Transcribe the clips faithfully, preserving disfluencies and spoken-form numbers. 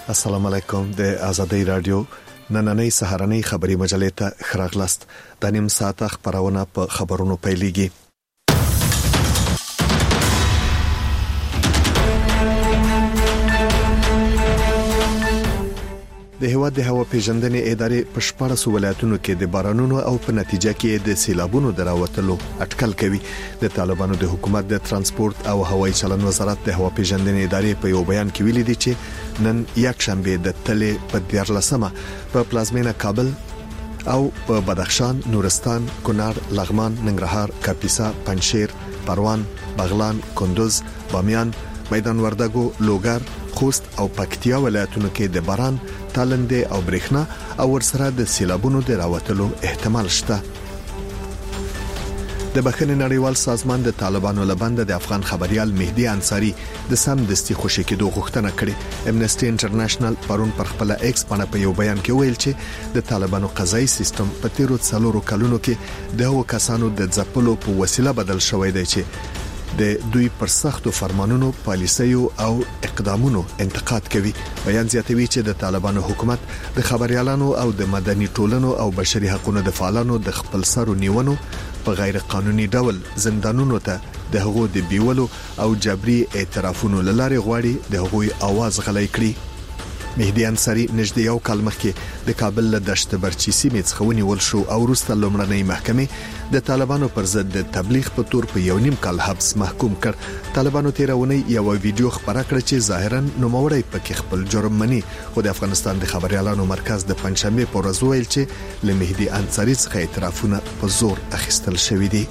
السلام علیکم. د آزادۍ رادیو نننۍ سهارنۍ خبری مجلې ته خراغلاست. د نیم ساعت خبرونه په خبرونو پیلېږي. د هوا د هوا پیژندنې ادارې په شپږ ولایتونو کې د بارانونو او په نتیجه کې د سیلابونو دراوتلو اټکل کوي. د طالبانو د حکومت د ترانسپورت او هوایي چلن وزارت د هوا پیژندنې ادارې په یو بیان کې ویلي دي چې نن یک شنبه د تلې په دیارلسمه په پلازمینه کابل او په بدخشان، نورستان، کونړ، لغمان، ننګرهار، کاپیسا، پنجشیر، پروان، بغلان، کندوز، بامیان، میدان وردګو، لوګر، خوست او پکتیا ولایتونو کې د باران، تالنده او برېښنا او ورسره د سیلابونو د راوتلو احتمال شته. د بخښنې نړیوال سازمان د طالبانو لبند د افغان خبريال مهدي انصاری د سم دستي خوشي کېدو غوښتنه کړې. امنستي انټرنیشنل پرون پر خپل ایکس باندې په یو بیان کې ویل چې د طالبانو قضایي سیستم په تیرو څلورو کلونو کې د هغو کسانو د ځپلو په وسیله بدل شوی دی چې د دوی پر سختو فرمانونو، پالیسیو او اقدامونو انتقاد کوي. بیان زیاتوي چې د طالبانو حکومت د خبريالانو او د مدني ټولنو او بشري حقوقو د فعالانو د خپل سرو نیونو په غیر قانوني ډول زندانونو ته د هغو د بیولو او جبري اعترافونو لاره غواړي د هغوی आवाज غلي کړي. مهدي انصاری نږدې یو کال مخکې د کابل له دشت برچی سیمې څخه ونیول شو او وروسته لومړنۍ محکمې د طالبانو پر ضد د تبلیغ په تور په یو نیم کال حبس محکوم کړ. طالبانو تیرونی یو ویډیو خبره کړ چې ظاهرا نوموړی پکې خپل جرم مني، خو د افغانستان د خبريالانو مرکز د پنځشنبه پر ورځ ویل چې له مهدي انصاری څخه اعترافونه په زور اخیستل شوې دي.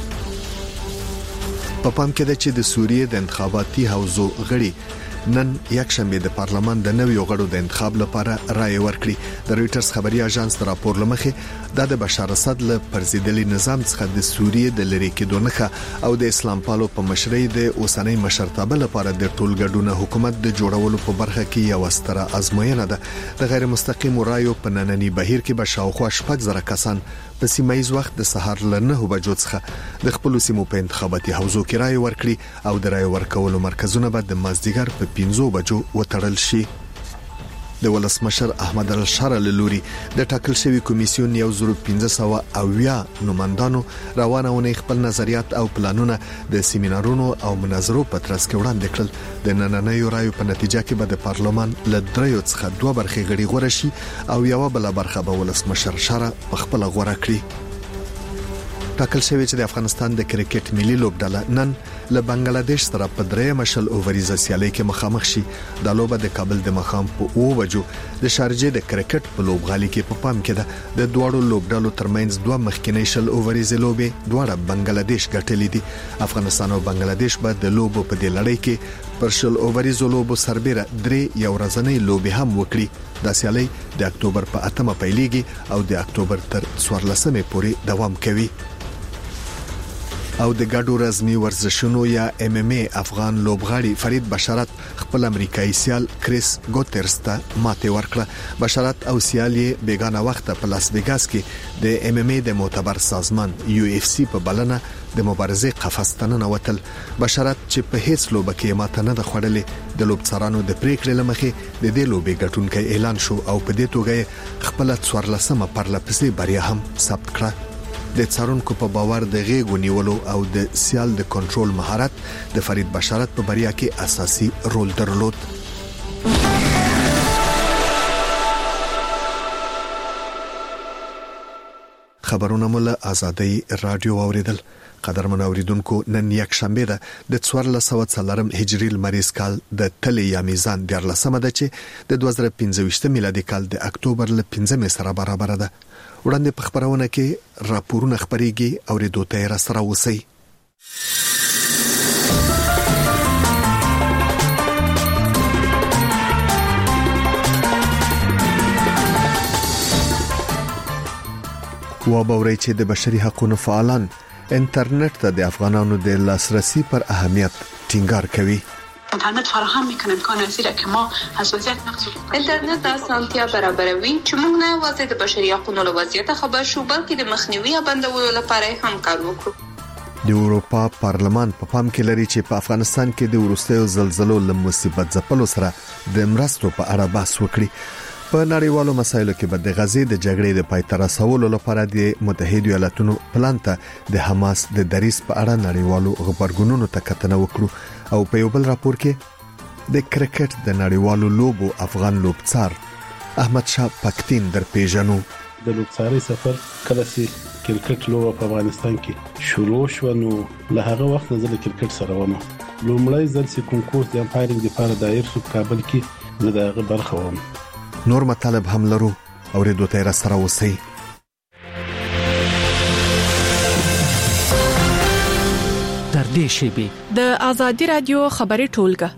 په پام کې ده چې د سوریې د انتخاباتي حوزو غړي نن یک شنبه د پارلمان د نویو غړو د انتخاب لپاره رائے ورکړي. د رويټرز خبري اژانس د راپور لمخې د بشار اسد له پرزیدلي نظام څخه د سوریې د لری کېدو نخښه او د اسلام پالو په مشرۍ د اوسنۍ مشرتابه لپاره د ټولګډونه حکومت د جوړولو په برخه کې یو ستره ازموینه ده. د غیر مستقیم رایو په نننی بهیر کې به شاوخوا شپږ زره کسان په سیمایي وخت د سهار له نه بجو څخه د خپل سیمو په انتخاباتي حوزو کې رائے ورکړي او د رائے ورکولو مرکزونه به د مازدیګر په پنځو بجو وتړل شي. د ولسمشر احمد الشار لوري د ټاکل شوی کمیسیون یو زرو پنځه سوه او یا نوماندانو روانونه خپل نظریات او پلانونه د سیمینارونو او مناظرو په ترڅ کې وړاندې کړل. د نننۍ رایو په نتیجه کې به د پارلمان له دریو څخه دوه برخې غړي غوړه شي او یو بل برخه به ولسمشر شارع په خپل غوړه کړي. ټاکل شوی چې د افغانستان د کرکټ ملي لوبډله نن له بنگلاديش سره په درې مشل اووریزه سیالي کې مخامخ شي. د لوبه د کابل د مخام په اوه بجو د شارجې د کرکټ په لوبغالي کې په پام کې ده. د دوړو لوبډلو ترمنځ دوه مخکینی شل اووریزه لوبې دواړه بنگلاديش ګټلې دي. افغانستان او بنگلاديش به د لوبو په دې لړۍ کې پر شل اووریزه لوبو سربېره درې یو ورځنۍ لوبې هم وکړي. د سیالي د اکتوبر په اتمه پیلېږي او د اکتوبر تر څوارلسمې پورې دوام کوي. او د ګډو رزمي ورزشونو یا ام ام ای افغان لوبغاړي فرید بشارت خپل امریکایي سیال کریس ګوترز ته ماته ورکړه. بشارت او سیال یې بیگانه وخت په لاس ویګاس کې د ام ام ای د معتبر سازمان یو اف سی په بلنه د مبارزه قفس ته ننوتل. بشارت چې په هیڅ لوبه کې ماته نه د خوړلې د لوبڅارانو د پریکړې لمخې د دې لوبې ګټونکي اعلان شو او په دې توګه خپل څوارلسمه پرلپسې بریا هم ثبت کړه. د څارونکو په باور د غېګو نیولو او د سیال د کنټرول مهارت د فرید بشارت په بریا کې اساسي رول درلود. خبرونه مول آزادۍ رادیو اوریدل. قدرمن اوریدونکو، نن یک شنبه ده د څوارلس سوه څلورم هجری لمریز کال د تلې یا میزان دیارلسمه ده چې د دوه زره پنځه ویشت میلادي کال د اکتوبر ل پنځمې سره برابر ده. وړاندې په خبرونه کې راپورونه خبريږي او ریډو ته را سره وسی. و باوري چې د بشري حقوقو فعالان انټرنیټ ته د افغانانو د لاسرسي پر اهمیت ټینګار کوي. اینترنت فراهم میکنه امکان زیرا که ما از وضعیت نقص اینترنت اسانتیا برابروي چې موږ نه یوازې د بشري حقوقو له وضعیت خبر شو بلکې د مخنیوي او بندولو لپاره هم کار وکړو. د اروپا پارلمان په پام کې لري چې په افغانستان کې د وروستیو زلزلو له مصیبت ځپلو سره د مرستو په اړه بحث وکړي. په نړیوالو مسایلو کې به د غزې د جګړې د پای ته رسولو لپاره د متحده ایالاتونو پلان ته د حماس د دریځ په اړه نړیوالو خبرګونونو ته کتنه وکړو. او په یو بل راپور کې د کرکټ د نړیوالو لوبو افغان لوبڅار احمد شاه پکتین در پیژنو. د لوبڅاري سفر کله چې کرکټ لوبه په افغانستان کې شروع شو نو له هغه وخت نه د کرکټ سره ونه لومړی ځل چې کنکورس د امپایرینګ لپاره دایر شو کابل کې زه دغه برخه وم. نور مطالب هم لرو او ریډیو ته سره اوسئ. تر دې شیبې د ازادي رادیو خبري ټولګه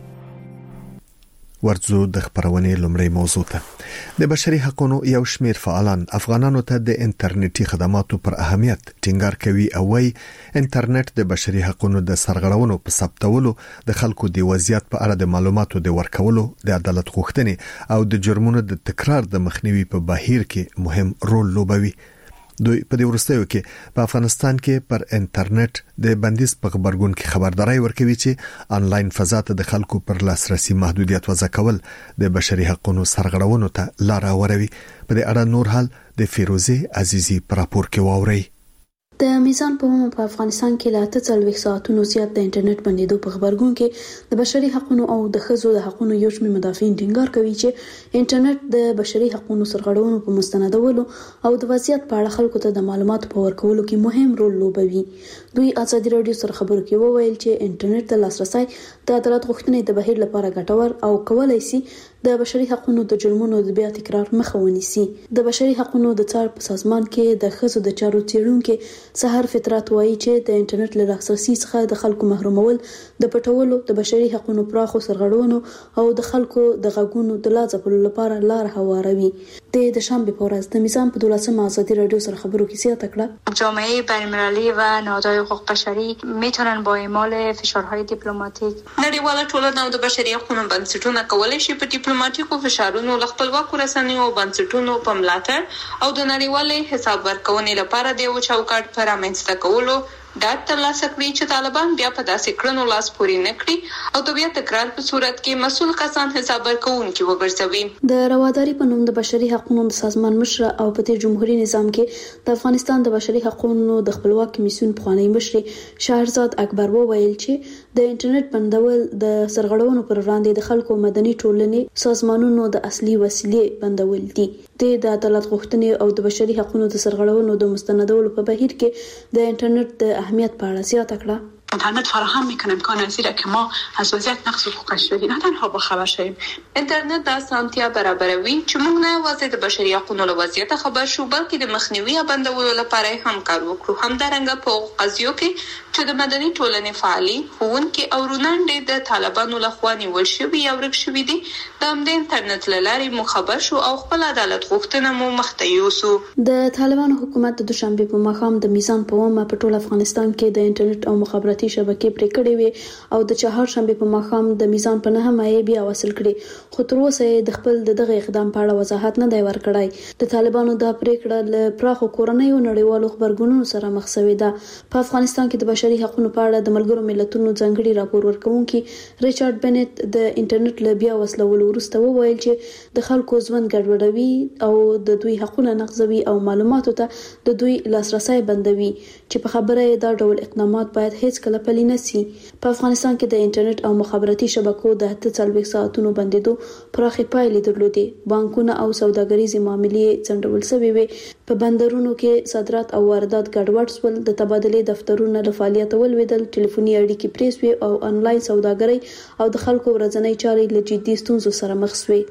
ورځو د خبرونې لومړی موضوع ته. د بشري حقوقو یو شمېر فعالان افغانانو ته د انټرنیټي خدماتو پر اهمیت ټینګار کوي او وايي انټرنیټ د بشري حقوقو د سرغړونو په ثبتولو، د خلکو د وضعیت په اړه د معلوماتو د ورکولو، د عدالت غوښتنې او د جرمونو د تکرار د مخنیوي په بهیر کې مهم رول لوبوي. دوی په دې ورستیو کې په افغانستان کې پر انټرنیټ د بندیز په خبرګون کې خبرداري ورکوي چې انلاین فضا ته د خلکو پر لاسرسي محدودیت وضع کول د بشري حقوقو سرغړونو ته لار هواروي. په دې اړه نور حال د فیروزه عزیزی پر راپور کې واوري. د میزان په مو په افغانستان کې لا ته ساعتونو زیات د انټرنیټ بندیدو په خبرګون کې د بشري حقوقو او د ښځو د حقوقو یو شمېر مدافعین ټینګار کوي چې انټرنیټ د بشري حقوقو سرغړونو په مستندولو او د وضعیت په اړه خلکو ته د معلوماتو په ورکولو کې مهم رول لوبوي. دوی ازادي رادیو سره خبرو کې وویل چې انټرنیټ د لاسرسي د عدالت غوښتنې د بهیر لپاره ګټور او کولای شي د بشري حقوقو د جرمونو د بیا تکرار مخه ونیسي. د بشري حقوقو د څار په سازمان کې د ښځو د چارو څیړونکو سحر فطرت وایي چې د انټرنیټ له لاسرسي څخه د خلکو محرومول د پټولو د بشري حقوقو پراخو سرغړونو او د خلکو د غږونو د لا ځپلو لپاره لار هواروي. د شنبه په ورځ د میزان په دولسمه ازادي رادیو سره خبرو کې زیاته کړه. جامعه بین‌المللی و نهادهای حقوق بشری میتونن با اعمال فشارهای دیپلماتیک نړیواله ټولنه او د بشري حقوقو بنسټونه کولای شي په ډیپلوماټیکو فشارونو خپلواکو رسنیو او بنسټونو په ملاتړ او د نړیوالې حساب ورکونې لپاره د یو چوکاټ پر رامنځته کولو دا ترلاسه کړي چې طالبان بیا په داسې کړنو لاس پورې نه کړي او د بیا تکرار په صورت کې مسؤل کسان حساب ورکوونکي وګرځوي. د رواداري په نوم د بشري حقوقو د سازمان مشر او په تیر جمهوریت نظام کې د افغانستان د بشري حقوقو د خپلواک کمیسیون پخوانی مشر شهرزاد اکبر وویل چې د انټرنیټ بندول د سرغړونو پر وړاندې د خلکو مدني ټولنې سازمانونو د اصلي وسیلې بندول دي. د عدالت غوښتنې او د بشري حقوقو د سرغړونو د مستندولو په بهیر کې د انټرنیټ د اهمیت په اړه زیاته کړه. اینترنت فراهم میکنه امکان پذیره که ما از وضعیت نقض حقوق بشری نه تنها با خبر شویم. اینترنت د اسانتیا برابروي چې موږ نه یوازې د بشري حقوقو له وضعیت خبر شو بلکې د مخنیوي او بندولو لپاره هم کار وکړو. همدارنګه په قضیو کې چې د مدني ټولنې فعالي ښوونکي او رونانډې د طالبانو لخوا نیول شوي او ورک شوي دي د همدې انټرنیټ له لارې مو خبر شو او خپل عدالت غوښتنه مو مخته یوسو. د طالبانو حکومت د دوشنبه په ماښام د میزان په ومه په ټول افغانستان کې د انټرنیټ او مخابراتي شبکې پرې کړې وي او د چهارشنبه په ماښام د میزان په نهمه یې بیا وصل کړي، خو تر اوسه د خپل دغه اقدام په اړه وضاحت نه دی ورکړی. د طالبانو د پریکړه له پراخو کورنیو نړیوالو خبرګونونو سره مخ شوې ده. په افغانستان کې د بشري حقوقو په اړه د ملګرو ملتونو ځانګړي راپور ورکونکي ریچارډ بنت د انټرنیټ له بیا وصلولو وروسته وویل چې د خلکو ژوند ګډوډوي او د دوی حقوقونه نقضوي او معلوماتو ته د دوی لاسرسي بندوي چې په خبره دا ډول اقدامات باید هیڅ کله پلي نه سي. په افغانستان کې د انټرنیټ او مخابراتي شبکو د اته څلوېښت ساعتونو بندیدو پراخې پایلې درلودې. بانکونه او سوداګریزې معاملې ځنډول شوې وې. په بندرونو کې صادرات او واردات ګډوډ شول. د تبادلې دفترونه له فعالیت ولوېدل. ټلیفوني اړیکې پرې شوې او انلاین سوداګري او د خلکو ورځنۍ چارې له جدي ستونزو سره مخ شوې.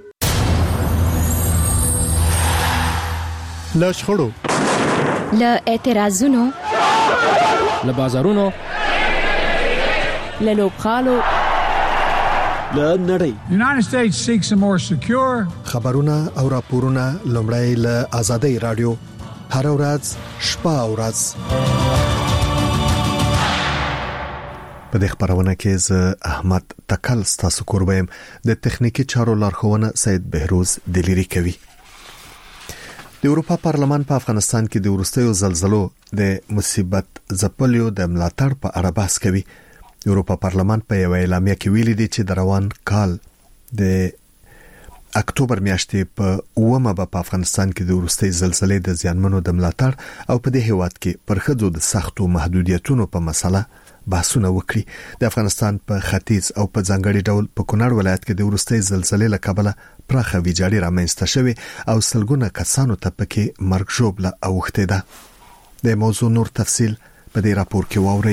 له شخړو، له اعتراضونو، له بازارونو، له لوبغالو، له نړۍ. United States seeks a more secure. خبرونه او راپورونه لومړی له آزادۍ رادیو هر ورځ شپه او ورځ. په دې خبرونه کې زه احمد تکل ستاسو قربایم. د تخنیکی چارو لارښوونه سید بهروز دلیری کوي. د اروپا پارلمان په افغانستان کې د وروستیو زلزلو د مصیبت ځپلیو د ملاتړ په اړه بحث کوي. د اروپا پارلمان په یو اعلامیه کې ویلي دی چې د روان کال د اکتوبر میاشتې په اومه په افغانستان کې د وروستي زلزلې د زیانمنو د ملاتړ او په دې هیواد کې پر ښځو د سختو محدودیتونو په مسله بحثونه وکړي. د افغانستان په ختیځ او په ځانګړي ډول په کونړ ولایت کې د وروستي زلزلې له کبله پراخه ویجاړي رامنځته شوې او سلګونه کسانو ته پکې مرګ ژوبله اوښتې ده. د موضوع نور تفصیل په دې راپور کې واورئ.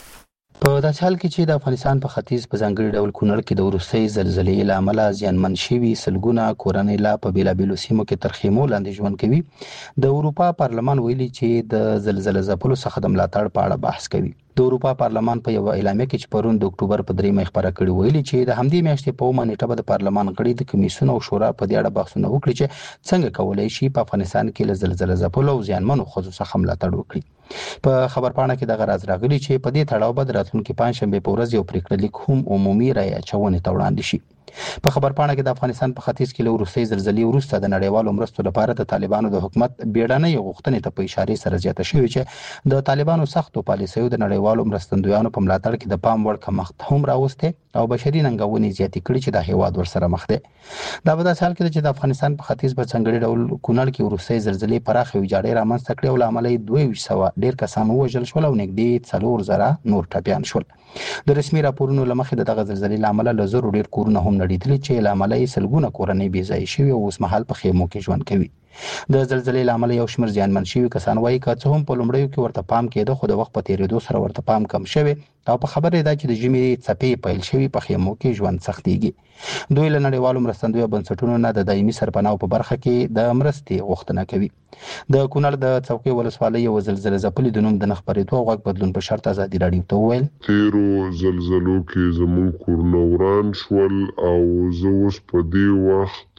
په داسې حال کې چې د افغانستان په ختیځ په ځانګړي ډول کونړ کې د وروستي زلزلې له امله زیانمن شوي سلګونه کورنۍ لا په بیلابیلو سیمو کې تر خیمو لاندې ژوند کوي. د اروپا پارلمان ویلي چې د زلزلې ځپلو څخه د ملاتړ په اړه بحث کوي. د اروپا پارلمان په یو اعلامیه کې چې پرون د اکتوبر په دریمه خبره کړې ویلي چې د همدې میاشتې په اومه نیټه د پارلمان غړي د کمیسیون او شورا په دې اړه بحثونه وکړي چې څنګه کولای شي په افغانستان کې له زلزلې ځپلو او زیانمنو ښځو څخه ملاتړ وکړي. په خبرپاڼه کې د غراز راغلي چې په دې تړاو به راتلونکي پنځشنبه په ورځ یو پریکړه لیک هم عمومي رایه اچونې ته وړاندې شي. په خبرپاڼه کې د افغانستان په ختیځ کې له وروستي زلزلې وروسته د نړیوالو مرستو لپاره د طالبانو د حکومت بیړنۍ غوښتنې ته په اشاره سره زیاته شوې چې د طالبانو سختو پالیسیو د نړیوالو مرستندویانو په ملاتړ کې د پام وړ کمښت هم راوسته او بشري ننګونې زیاتې کړې چې د هیواد ورسره مخ دی. دا په داسې حال کې چې د افغانستان په ختیځ په ځانګړي ډول کونړ کې وروستي زلزلې پراخه ویجاړي رامنځته کړې او له امله یې دوه سوه ډېر کسان ووژل شول او نږدې څلور زره نور ټپیان شول. د رسمي راپورونو له مخې د دغه زلزلې له امله له زرو ډېر کورونه هم نړېدلي چې له امله یې سلګونه کورنۍ بې ځایه شوي او اوس مهال په خیمو کې ژوند کوي. د زلزلې له امله یو شمېر زیانمن شوي کسان وایي که څه هم په لومړیو کې ورته پام کېده خو د وخت په تېرېدو سره ورته پام کم شوی او په خبره ده چې د ژمي څپې پیل شوي په خیمو کې ژوند سختېږي. دوی له نړیوالو مرستندویه بنسټونو نه د دایمي سرپناه په برخه کې د مرستې غوښتنه کوي. د کونړ د څوکۍ ولسوالۍ یو زلزلې ځپلي د نوم د نه خپرېدو او غږ بدلون په شرط ازادي راډیو ته وویل تیرو زلزلو کې زموږ کورونه وران شول او زه اوس په دې وخت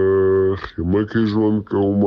خیمه کې ژوند کوم.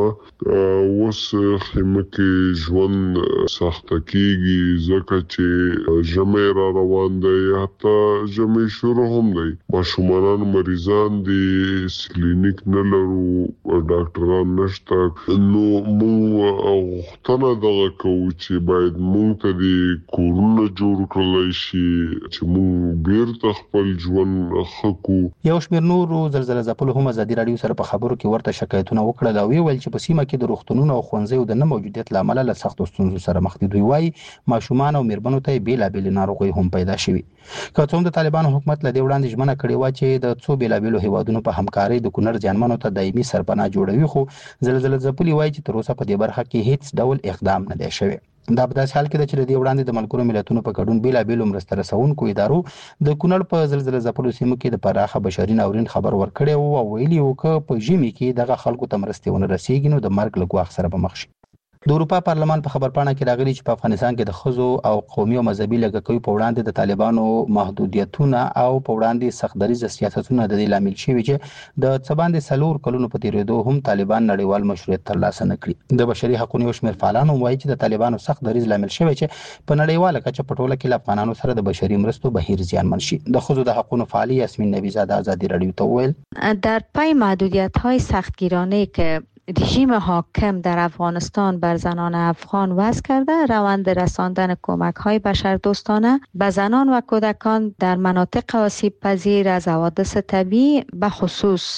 اوس خیمه کې ژوند سخته کېږي ځکه چې ژمی را روان دی، حتی ژمی شروع هم دی. ماشومان مریضان دي، کلینیک نه لرو، ډاکټران نشته. نو موږ غوښتنه دغه کوو چې باید موږ ته د کورونه جوړ کړلی شي چې موږ بیرته خپل ژوند ښه کړو. یو شمېر نورو زلزله ځپلو هم ازادي راډیو سره په خبرو کې ورته شکایتونه وکړل او ویل چې په سیمه کې د روغتونونو او ښوونځیو د نه موجودیت له امله له سختو ستونزو سره مخ دي. دوی وایي ماشومان او میرمنو ته بېلابېلې ناروغۍ هم پیدا شوي. که څه هم د طالبانو حکومت له دې وړاندې ژمنه کړې وه چې د څو بېلابېلو هیوادونو په همکارۍ د کونړ زیانمنو ته دایمي سرپناه جوړوي، خو زلزله ځپلي وایي چې تر اوسه په دې برخه کې هیڅ ډول اقدام نه دی شوی. دا په داسې حال کې ده چې د دې وړاندې د ملګرو ملتونو په ګډون بېلابېلو مرسته رسونکو ادارو د کونړ په زلزله ځپلو سیمو کې د پراخه بشري ناورین خبر ورکړی و او ویلي و که په ژمي کې دغه خلکو ته مرستې ونه رسېږي نو د مرګ له ګواښ سره به مخ شي. د اروپا پارلمان په خبرپاڼه کې راغلي چې په افغانستان کې د ښځو او قومي او مذهبي لږکیو په وړاندې د طالبانو محدودیتونه او په وړاندې سختدریځه سیاستونه د دې لامل شوي چې د څه باندې څلور کلونو په تېرېدو هم طالبان نړیوال مشروعیت ترلاسه نه کړي. د بشري حقونو یو شمېر فعالان هم وایي چې د طالبانو سخت دریځ لامل شوی چې په نړیواله کچه په ټوله کې له افغانانو سره د بشري مرستو بهیر زیانمن شي. د ښځو د حقونو فعالې یاسمین نبیزاده ازادي راډیو ته وویل در پی محدودیت‌های سختگیرانه که رژیم حاکم در افغانستان بر زنان افغان وضع کرده، روند رساندن کمک‌های بشردوستانه به زنان و کودکان در مناطق آسیب پذیر از حوادث طبیعی به خصوص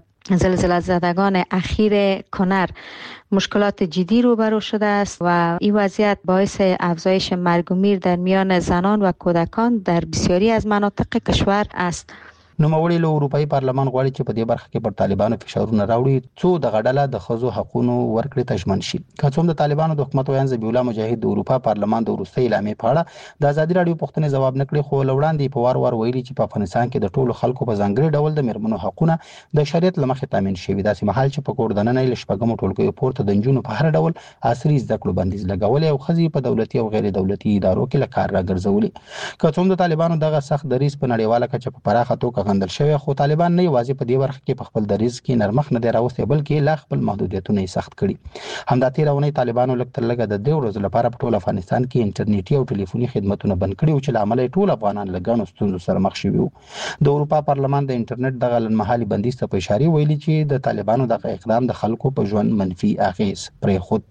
زلزله زدگان اخیر کنر مشکلات جدی روبرو شده است و این وضعیت باعث افزایش مرگ و میر در میان زنان و کودکان در بسیاری از مناطق کشور است. نوموړي له اروپایي پارلمان غواړي چې په دې برخه کې پر طالبانو فشارونه راوړي څو دغه ډله د ښځو حقونو ورکړې ته ژمن شي. که څه هم د طالبانو د حکومت ویاند ذبیح الله مجاهد د اروپا پارلمان د وروستۍ اعلامیې په اړه د ازادي راډیو پوښتنې ځواب نه کړي، خو له وړاندې په وار وار ویلي چې په افغانستان کې د ټولو خلکو په ځانګړي ډول د میرمنو حقونه د شریعت له مخې تامین شوي، داسې مهال چې په کور دننه له شپږمو ټولګیو پورته د نجونو په هر ډول عصري زده کړو بندیز لګولی او ښځې په دولتي او غیر دولتي ادارو کې له کار راګرځولي. که څه هم د طالبانو دغه سخت دریځ په نړیواله کچه په پراخه توګه څرګندل شوی، خو طالبان نه یوازې په دې برخه کې په خپل دریځ کې نرمښت نه دی راوستی بلکې لا خپل محدودیتونه یې سخت کړي. همدا تېره اونۍ طالبانو لږ تر لږه د درې ورځو لپاره په ټول افغانستان کې انټرنیټي او ټلیفوني خدمتونه بند کړي وو چې له امله ټول افغانان له ګڼو ستونزو سره مخ شوي وو. د اروپا پارلمان د انټرنیټ دغه لنډمهالي بندیز ته په اشاره ویلي چې د طالبانو دغه اقدام د خلکو په ژوند منفي اغیز پرېښود.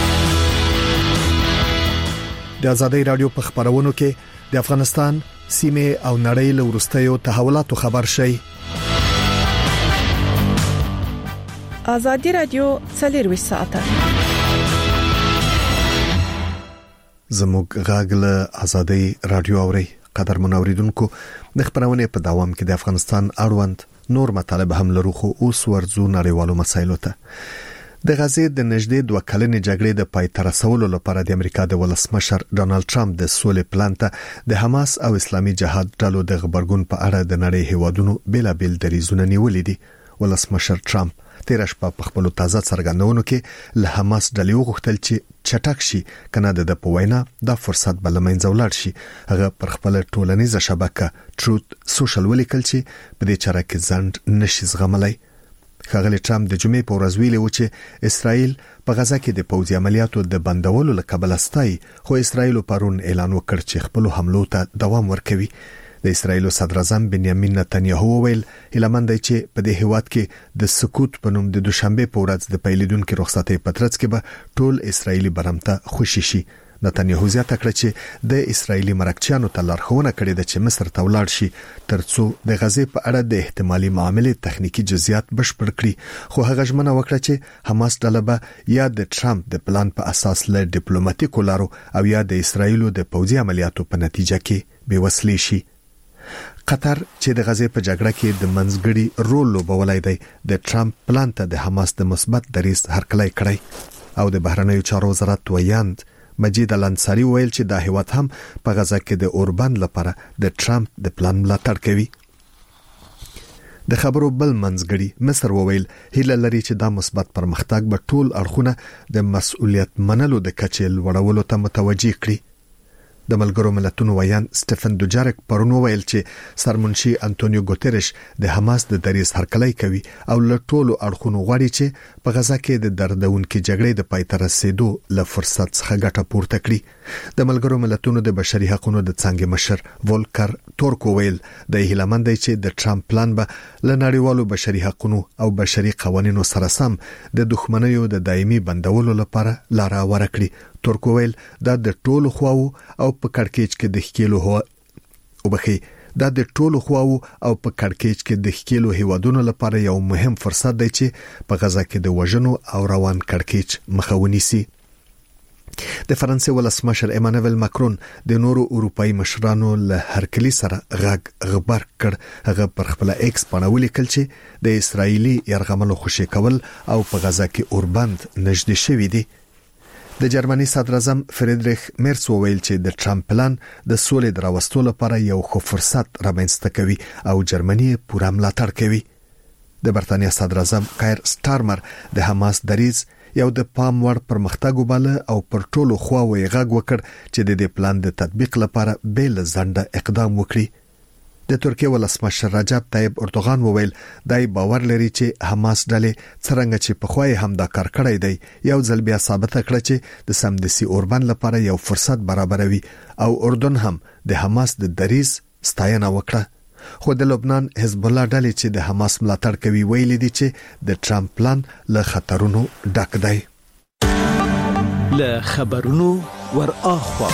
د ازادي رادیو په خبرونو کې د افغانستان سیمه او نړۍ له وروستیو تحولاتو خبر شي. ازادي رادیو څلور ساعته زموږ غاګل ازادي رادیو اوري. قدر منوریدونکو د خبرونه په دوام کې د افغانستان اړوند نور مطالب هم لرو، خو اوس ورځو نړیوالو مسایلو ته. د غزې د نږدې دوه کلنې جګړې د پای ته رسولو لپاره د امریکا د ولسمشر ډونالد ټرمپ د سولې پلان ته د حماس او اسلامي جهاد ډلو د غبرګون په اړه د نړۍ هیوادونو بیلابیل دریځونه نیولې دي. ولسمشر ټرمپ تیر شپه په خپل تازه څرګندونو کې له حماس ډلې وغوښتل چې چټک شي کنه د په وینا د فرصت بل منځ ولاړ شي. هغه پر خپل ټولنیزه شبکه ټروت سوشل ولیکل چې په دې چاره کې ځند نشي زغملای. ښاغلی ټرمپ د جمعې په ورځ ویلي و چې اسرائیل په غزه کې د پوځي عملیاتو د بندولو له کبله ستایي، خو اسرائیل پرون اعلان وکړ چې خپل حملو ته دوام ورکوي. د اسرائیل صدر اعظم بنیامین نتنیاهو ویل هیلمند دی چې په دې هیواد کې د سکوت په نوم د دوشنبه په ورځ د پیلیدونکو رخصتۍ په ترڅ کې به ټول اسرائیلي برمته خوشي شي. نتنیاهو زیاته کړه چې د اسرائیلي مرکچیانو ته لارښوونه کړې ده چې مصر ته ولاړ شي ترڅو د غزې په اړه د احتمالي معاملې تخنیکی جزئیات بشپړ کړي، خو هغه ژمنه وکړه چې حماس ډله به یا د ټرمپ د پلان په اساس له ډیپلوماټیکو لارو او یا د اسرائیلو د پوځي عملیاتو په نتیجه کې بې وسلې شي. قطر چې د غزې په جګړه کې د منځګړي رول لوبولای دی، د ټرمپ پلان ته د حماس د مثبت دریځ هرکلی کړی او د بهرنیو چارو وزارت ویاند مجید الانصاری ویل چې دا هیواد هم په غزه کې د اوربند لپاره د ټرمپ د پلان ملاتړ کوي. د خبرو بل منځګړي مصر وویل هیله لري چې دا مثبت پرمختګ به ټول اړخونه د مسؤلیت منلو د کچې لوړولو ته متوجي کړي. د ملګرو ملتونو ویان سټيفن دوجارک پرون ویل چې سرمنشي انټونیو ګوتيريش د حماس د دریځ هرکلی کوي او له ټولو اړخونو غواړي چې په غزه کې د دردونکو جګړې د پای ته رسیدو له فرصت څخه ګټه پورته کړي. د ملګرو ملتونو د بشري حقوقو د څنګه مشر ولکر تورک ویل د هیلمند دی چې د ټرمپ پلان به له نړیوالو بشري حقوقو او بشري قوانینو سره سم د دښمنیو د دایمي بندولو لپاره لار ورکړي. تورک ویل دا د ټولو خواو او په کړکېچ کې د ښکیلو هوا او بخي دا د ټولو خواو او په کړکېچ کې د ښکیلو هیوادونو لپاره یو مهم فرصت دی چې په غزه کې د وژنو او روان کړکېچ مخه ونیسي. د فرانسې ولسمشر ایمانوئل ماکرون د نورو اروپאי مشرانو له هرکلی سره غږ غبر کړ. هغه پر خپل ایکس باندې ولیکل چې د اسرایلی يرغملو خوشی کول او په غزه کې اوربند نږدې شوی دی. د جرمني صدر اعظم فریدریخ میرس وویل چې د ټرمپ پلان د سولې دراوستلو لپاره یو ښه فرصت رامنځته کوي او جرمني پوره ملاتړ کوي. د برتانیا صدر اعظم کایر سټارمر د حماس دریځ یو د پام وړ پرمختګ وباله او پر ټولو خواوې غږ وکړ چې د دې پلان د تطبیق لپاره بیل ځنډه اقدام وکړي. د ترکیه ولسمشر رجب طیب اردوغان وویل دای باور لري چې حماس ډلې څنګه چې په خوای هم دا کار کړی دی یو ځل بیا ثابت کړ چې د سمدسي اوربند لپاره یو فرصت برابروي او اردن هم د حماس د دریځ ستاینه وکړه. خو د لبنان حزب الله ډلې چې د حماس ملاتړ کوي ویل دي چې د ټرمپ پلان له خطرونو ډک دی. له خبرونو ور اخوا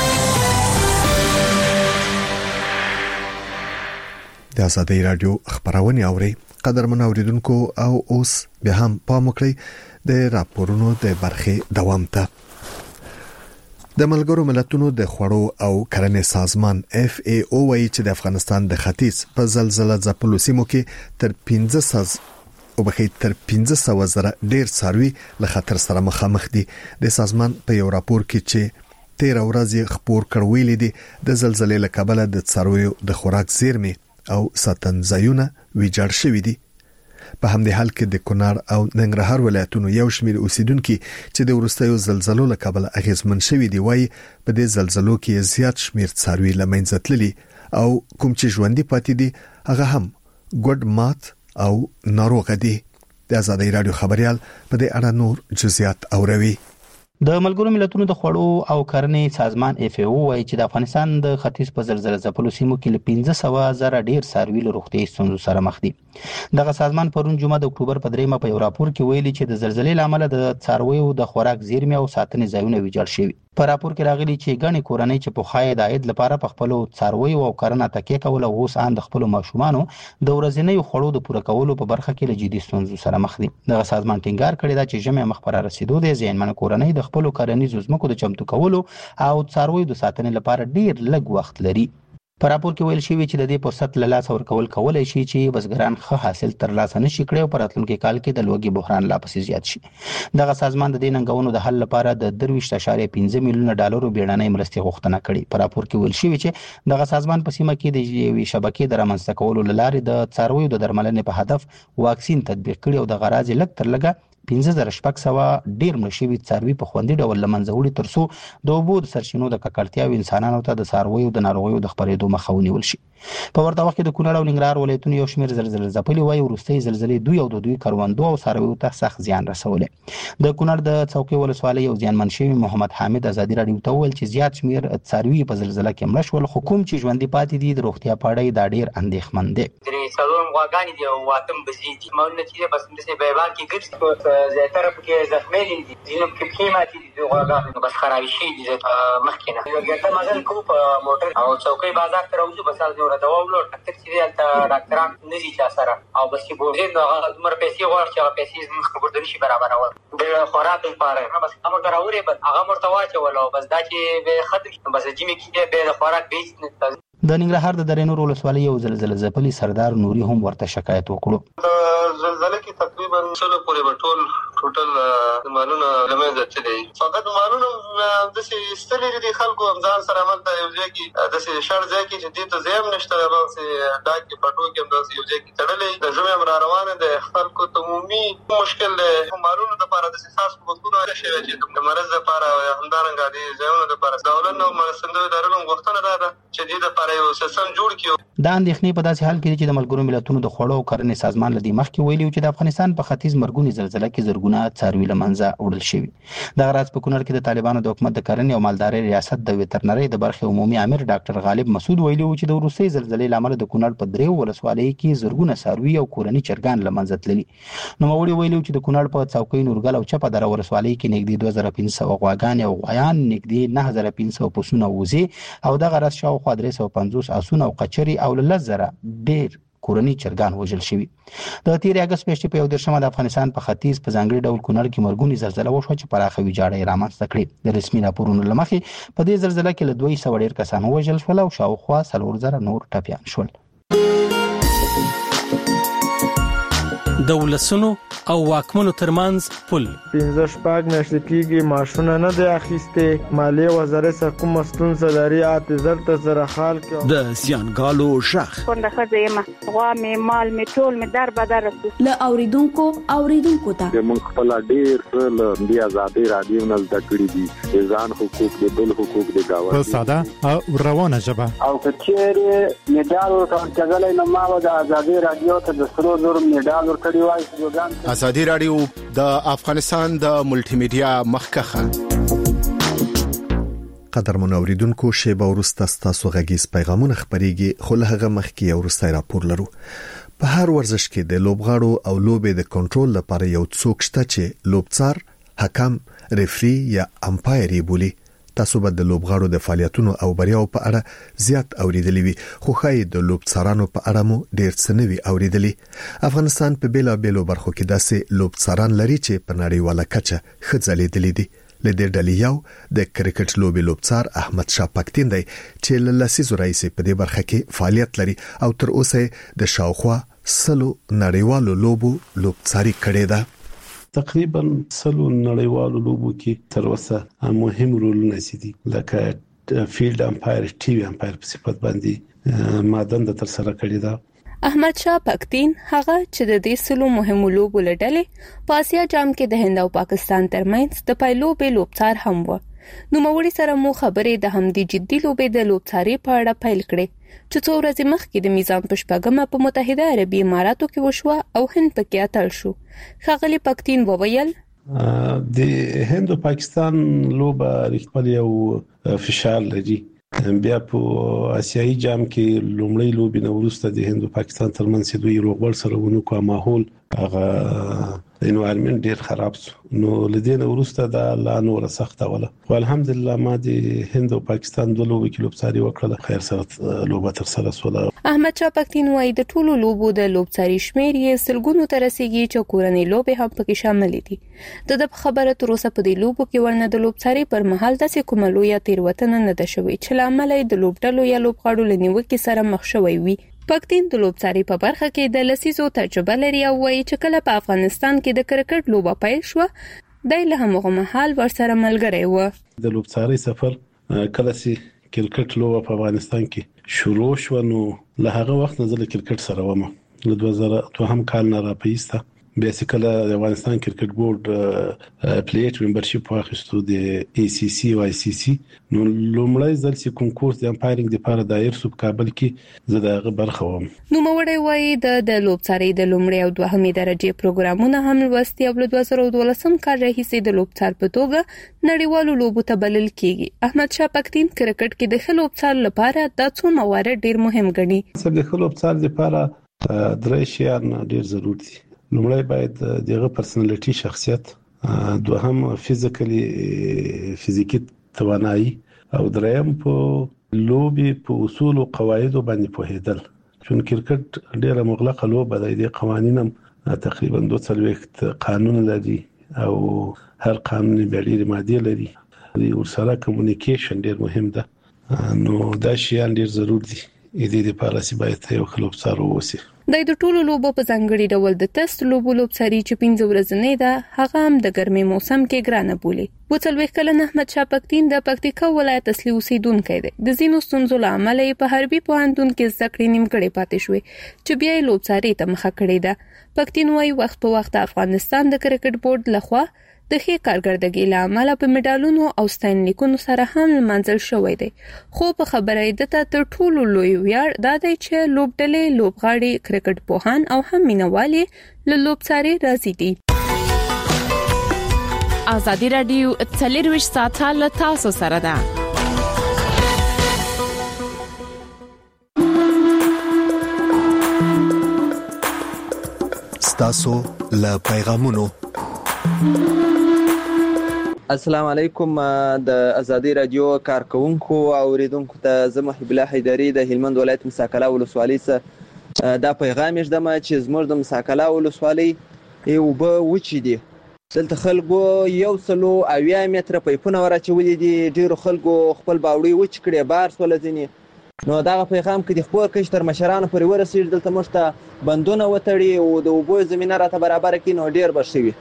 د ازادي رادیو خبرونه اوري. قدر منوریدونکو او اوس به هم پام وکړئ د راپورونو د برخې دوام ته. د ملګرو ملتونو د خوړو او کرنې سازمان اف ای او وايي چې د افغانستان د ختیځ په زلزلہ ځپلو سیمو کې تر پنځه سوه او بخې تر پنځه سوه زره ډیر څاروي له خطر سره مخامخ دي. د سازمان په یو راپور کې چې تیر ورځ خبر کړویل دي د زلزلې له کبله د څارویو د خوراک زیرمې او ساتنځایونه ویجاړ شوي دي. په همدې حال کې د کونړ او ننګرهار ولایتونو یو شمېر اوسیدونکو چې د ورستیو زلزلو له کبله اغیزمن شوي دي وایي په دې زلزلو کې زیات شمېر څاروي له منځه تللي او کوم چې ژوندۍ پاتې دي هغه هم ګډ مات او ناروغ دي. د آزادۍ رادیو خبريال په دې اړه نور جزئیات اوروي. د ملګرو ملتونو د خوړو او کرنې سازمان اف ای او وايي چې د افغانستان د ختیځ په زلزلې ځپلو سیمو کې ل پنځه سوه زره ډیر څاروي له روغتي ستونزو سره مخ دي. دغه سازمان پرون جمعه د اکتوبر په دریمه په یو راپور کې ویلي چې د زلزلې لامل د څارویو د خوراک زیرمې او ساتنې ځایونه ویجاړ شوي. په راپور کې راغلي چې ګڼې کورنۍ چې په خای د عاید لپاره په خپل څارویو او کرنه تکیه کول او اوس ان د خپل ماشومانو د ورځنیو خوړو د پوره کولو په برخه کې له جدي ستونزو سره مخ دي. دغه سازمان ټینګار کړی دا چې جمع مخ پر رسیدو د ځینمن کورنۍ د خپل کرنیزو ځمکو د چمتو کولو او څارویو د ساتنې لپاره ډیر لږ وخت لري. په راپور کې ویل شوی چې د دې فرصت له لاسه ورکول کولای شي چې بزګران ښه حاصل ترلاسه نشي کړي او په راتلونکي کال کې د لوږې بحران لا پسې زیات شي. دغه سازمان د دې ننګونو د حل لپاره د درویشت اشاریه پنځه میلیونه ډالرو بیړنۍ مرستې غوښتنه کړې. په راپور کې ویل شوی چې دغه سازمان په سیمه کې د یوې شبکې د رامنځته کولو لپاره د څارویو د درملنې په هدف واکسین تطبیق کړي او د غراض لږ تر لږه پنځه زره شپږ سوه ډیر مړه شوي څاروي په خوندي ډول له منځه وړي ترڅو د اوبو د سرچینو د ککړتیاوو انسانانو ته د څارویو د ناروغیو د خپرېدو مخه ونیول شي. په ورته وخت کې د کونړ او ننګرهار ولایتونو یو شمېر زلزلې ځپلي وایي وروستۍ زلزلې دوی او د دوی کروندو او څارویو ته سخت زیان رسولی. د کونړ د څوکۍ ولسوالۍ یو زیانمن شوي محمد حامد ازادي راډیو ته وویل چې زیات شمېر څاروي په زلزله کې مړه شول، خو کوم چې ژوندي پاتې دي د روغتیا په اړه دا ډېر اندېښمن دي. درې څلورم غواګانې دي او اتم بزې دي. مالونه چې دي بس همداسې بیابان کې ګرځي، زیاتره پکې زخمي دي، ځینې پکې پښې ماتې دي، د غواګانو بس خرابې شوي دي مخکې نه. ګرده مزل کوو په موټر او څوکۍ بازار ته راوځو، بس هلته دوا ولاړ ډاکټر چې دی هلته ډاکټران نه دي چا سره، او بس چې بوځې نو هغه دومره پیسې غواړي چې هغه پیسې زموږ څخه ورته نشي برابرول. د خوراک لپاره بس هغه ورته راوړې، بس هغه ورته واچول او بس دا چې بیا ختم شي، بس جیمې کې بیا د خوراک بیا هېڅ نه. د ننګرهار د درې نور ولسوالۍ یو زلزله ځپلي سردار نوري هم ورته شکایت وکړو. زلزله کې تقریبا سلو پورې به ټول ټوټل مالونه له منځه تللي، فقط مالونه داسې ستلي دي خلکو ځان سره هملته یو ځای کې داسې شړ ځای کې چې دې ته ځای هم نشته، داسې ډاک کې پټو کې هم داسې یو ځای کې تړلی، د ژمي هم را روانه دی. خلکو ته عمومي مشکل دی، مالونو دپاره داسې خاص حکومتونه شوي چې د مرض دپاره یا همدارنګه دې ځایونو دپاره دولت نه مرستندویو ادارو هم غوښتنه دا ده چې دې دپاره یو سیستم جوړ کړي. دا اندېښنې په داسې حال کې دي چې د ملګرو ملتونو د خوړو او کرنې سازمان له دې مخکې ویلي چې د افغانستان په ختیځ مرګونې زلزله کې زرګونه څاروي له منځه وړل شوي. دغه راز په کونړ کې د طالبانو د حکومت د کرنې او مالدارۍ ریاست د ویترنرۍ د برخې عمومي امیر ډاکټر غالب مسعود ویلي چې د وروستۍ زلزلې له امله د کونړ په دریو ولسوالیو کې زرګونه څاروي او کورني چرګان له منځه تللي. نوموړي ویلي چې د کونړ په څوکۍ نورګل او چپه دره ولسوالۍ کې نږدې دوه زره پنځه سوه غواګانې او غویان، نږدې نهه زره پنځه سوه پسونه او وزې او دغه راز شاوخوا درې سوه پنځوس اسونه او قچرې او له لس زره ډېر کورني چرګان وژل شوي. د تېرې اګست میاشتې په یو دېرشمه د افغانستان په ختیځ په ځانګړي ډول کونړ کې مرګونې زلزله وشوه چې پراخه ویجاړۍ یې رامنځته کړې. د رسمي راپورونو له مخې په دې زلزله کې له دوه سوه ډېر کسان ووژل شول او شاوخوا څلور زره نور ټپیان شول. د ولسونو او واکمنو ترمنځ پل پنځه شپږ میاشتې کېږي معاشونه نه دی اخیستې، مالیې وزارت څخه کومه ستونزه لري، اته زر ته زره خال کې د زیانګالو شخ کونډه ښځه یم، غوا مې مال مې ټول مې در بدر رسو. له اوریدونکو اوریدونکو ته موږ خپل ډېر څه له دې آزادۍ راډیو نه زده کړي دي، د ځان حقوق د بل حقوق د ګاونډي په ساده او روانه ژبه. او که چېرې میډال ورکول کېدلی نو ما به د آزادۍ راډیو ته د سرو زرو میډال ورکړی وای. آزادي راډیو د افغانستان د ملټي میډیا مخکخه. قدرمن اوریدونکو، شیبه وروسته ستاسو غږیز پیغامونه خپرېږي، خو له هغه مخکې یو وروستی راپور لرو. په هر ورزش کې د لوبغاړو او لوبې د کنټرول لپاره یو څوک شته چې لوبڅار، حکم، ریفری یا امپایر یې بولي. تاسو به د لوبغاړو د فعالیتونو او بریاو په اړه زیات اوریدلی وي، خو ښایي د لوبڅارانو په اړه مو ډېر څه نه وي اوریدلی. افغانستان په بیلابیلو برخو کې داسې لوبڅاران لري چې په نړیواله کچه ښه ځلېدلي دي. له دې ډلې یو د کرکټ لوبې لوبڅار احمد شاه پکتین دی چې له لسیزو راهیسې په دې برخه کې فعالیت لري او تر اوسه د شاوخوا سلو نړیوالو لوبو لوبڅاري کړې ده. تقریبا سلو نړیوالو لوبو کې تر اوسه مهم رولونه دي، لکه فیلډ امپایر، ټي وي امپایر په صفت باندې ما دنده تر سره کړې ده. احمد شاه پکتین هغه چې د دې سلو مهمو لوبو لړلې په اسیا جام کې د هند او پاکستان ترمنځ د پایلو به لوبڅار هم و. نو موري سره مو خبرې د همدې جدي لوبې د لوبڅاري په اړه پیل کړې چې څو ورځې مخکې د میزان په شپږمه په متحده عربي اماراتو کې وشوه او هند پکې اتل شو. ښاغلي پکتین وویل د هند او پاکستان لوبه رښتیا یو فشار لري. بیا په آسیایي جام کې لومړی لوبې نو وروسته د هند او پاکستان ترمنځ دوی روغبړ سره ونو کوه ماحول هغه انوایرمنت ډیر خراب شو. نو لدین وروسته دا لا نور سخته ولا خو الحمدلله ما د هند او پاکستان د لوبو کې لوبڅاري وکړه خیر سره لوبه تر سره سوله. احمد شاه پکتین وايي د ټولو لوبو د لوبڅاري شمیر یې سلګونو ته رسیدي چې کورنۍ لوبې هم پکې شامل دي. د خبره تر اوسه په دې لوبو کې ورنه د لوبڅاري پر مهال د کومه لویه تیروتنه نه ده شوې چې لامل د لوبډلو یا لوبغاړو لنیوکې سره مخ شوی وي. پکتین د لوبڅاري په برخه کې د لسیزو تجربه لري او وايي چې کله په افغانستان کې د کرکټ لوبه پیل شو د له همغه مهال ورسره ملګری و. د لوبڅاري سفر کله چې کرکټ لوبه په افغانستان کې شروع شو نو له هغه وخت نه زه کرکټ سره ومه. له دوه زره دوهم کال نه راپېسته بیسیکلی د افغانستان کرکټ بورډ پلیټ ممبرشپ واخیستو د ای سی سی او آی سی سی. نو لومړی ځل چې کنکورس د امپایرینګ لپاره دایر شو کابل کې زه دغه برخه وم. نو موړی وایي د د لوبڅاري د لومړی او دوهمې درجه پروګرامونه هم لوستي او د دوه زره دولسم کال راهیسې د لوبڅار په توګه نړیوالو لوبو ته بلل کیږي. احمد شاه پکتین کرکټ کې د لوبڅار لپاره د څو موارد ډیر مهم ګڼي. د لوبڅار لپاره درې شیان ډیر ضروري دي. لومړی باید دغه پرسنالټي شخصیت، دوهم فزیکلی فزیکی توانایي او دریم په لوبي په اصول او قواعد باندې پوهیدل. چون کرکټ ډیره مغلقه لوبه ده، د قوانینم تقریبا دوه څلوېښت قانون لري او هر قانون به ډیره ماده لري. د ورسره کمیونیکیشن ډیر مهم ده. نو دا شیان ډیر ضروري دي. د دې لپاره چې باید یو لوبڅار ووسی. د ټولو لوبو په ځانګړي ډول د تست لوبو لوبڅاري چې پنځه ورځې ده هغه هم د ګرمي موسم کې ګرانه بولي. و څلوېښت کلن احمد شاه پکتین د پکتیکا ولایت اصلي اوسیدونکی دی. د ځینو ستونزو له امله په حربي پوهنتون کې زده کړې نیمګړې پاتې شوې چې بیا یې لوبڅاري ته مخه کړې ده. پکتین وايي وخت په وخت افغانستان د کرکټ بورډ لخوا د ښې کارګردګۍ له امله په میډالونو او ستاینلیکونو سره هم لمانځل شوی دی. خو په خبره یې دته تر ټولو لوی ویاړ دا دی چې لوبډلې، لوبغاړي، کرکټ پوهان او هم مینوال له لوبڅاري راضي دي. ازادي راډیو څلرویشت ساعته له تاسو سره ده. ستاسو له پیغامونو. السلام علیکم. د ازادي رادیو کارکونکو او اوریدونکو ته زه محب الله حیدری د هلمند ولایت مساکلا ولسوالۍ څخه دا پیغام ږدم چې زموږ د مساکلا ولسوالۍ اوبه وچې دي. دلته خلکو یو سلو اویا متره پایپونه ورچولي دي. ډیرو خلکو خپل باوړي وچ کړي، بار سول ځینې. نو دغه پیغام کې د خبر کښ تر مشرانو پورې ورسېږي. دلته موږ ته بندونه وتړي او د اوبو زمینه راته برابر کړي نو ډیر بشوي.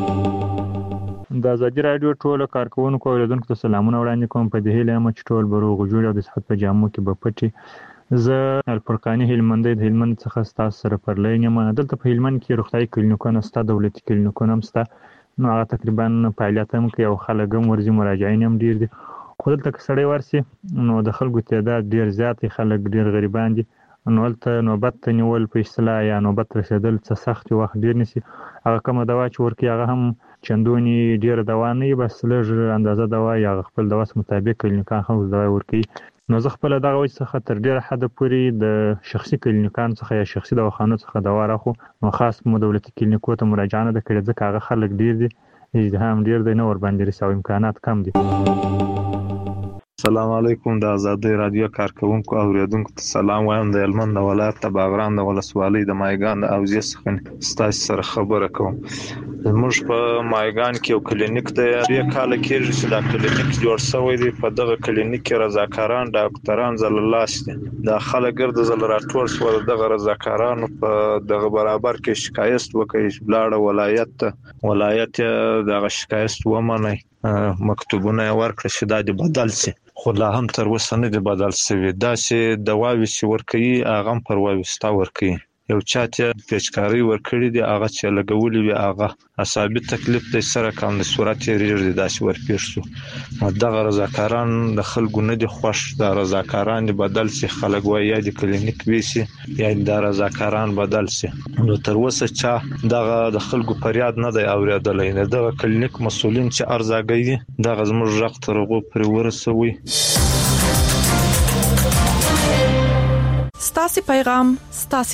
د ازادي راډیو ټول کارکونکو او اوریدونکو ته سلامونه وړاندې کوم. په دې هیله یم چې ټول به روغ جوړ او د صحت په جامو کې به پټي. زه الفرقاني هلمندی د هلمند څخه ستاسو سره پر لاین یم. دلته په هلمند کې روغتیايي کلینیکونه شته، دولتي کلینیکونه هم شته. نو هغه تقریبا فعالیت هم کوي او خلک هم ورځي، مراجعین هم ډیر دي. خو دلته که سړی ورسي نو د خلکو تعداد ډیر زیات دی، خلک ډیر غریبان دي. نو هلته نوبت ته نیول په اصطلاح یا نوبت رسېدل څه سخت وخت ډیر نیسي. هغه کومه دوا چې ورکوي هغه هم چندونی ډیره دوا نه وي، بس لږ اندازه دوا یا خپل دواس مطابق کلینیکان هم دوا ورکوي. نو زه خپل دغه وجه څخه تر ډیره حده پورې د شخصي کلینیکان څخه یا شخصي دواخانو څخه دوا راخو. نو خاص مو دولتي کلینیکو ته مراجعه نه ده کړې ځکه هغه خلک ډیر دي، ازدحام ډیر دی، نه ورباندې رسي او امکانات کم دي. السلام علیکم. د ازادي رادیو کارکونکو او اوریدونکو ته سلام وایم. د هلمند ولایت د باغران د ولسوالۍ د مایګان د اوزې څخه ستاسو سره خبره کوم. موږ په مایګان کې یو کلینیک دی. یو کال کېږي چې دا کلینیک جوړ شوی دی. په دغه کلینیک کې رضاکاران، ډاکټران زللاس دي. دا خلک ګرد زل راټول شو. دغه رضاکارانو په دغه برابر کې شکایت وکړي، بلاړه ولایت ته ولایت دغه شکایت ومني، مکتوبونه ورکړي چې دا د بدل شي. خو لا هم تر اوسه نه دی بدل شوی. دا چې دواوې چې ورکوي هغه هم پر وایستا ورکوي. یو چاته پیچکاری ورکړي دی هغه چې لګولې وي هغه ثابت تکلیف د سره کم د صورت ریږي داسې ورپېښ شو دغه رضاکاران د خلکو نه دي خوښ د رضاکاران بدل سي خلک وایي د کلینیک ویسي یا د رضاکاران بدل سي نو تر اوسه چې دغه د خلکو فریاد نه دی اوریدلای نه دغه کلینیک مسولین چې ارزاګي دغه زموږ رغ ترغو پر ورسوي. ستاسو پیغام ستاسو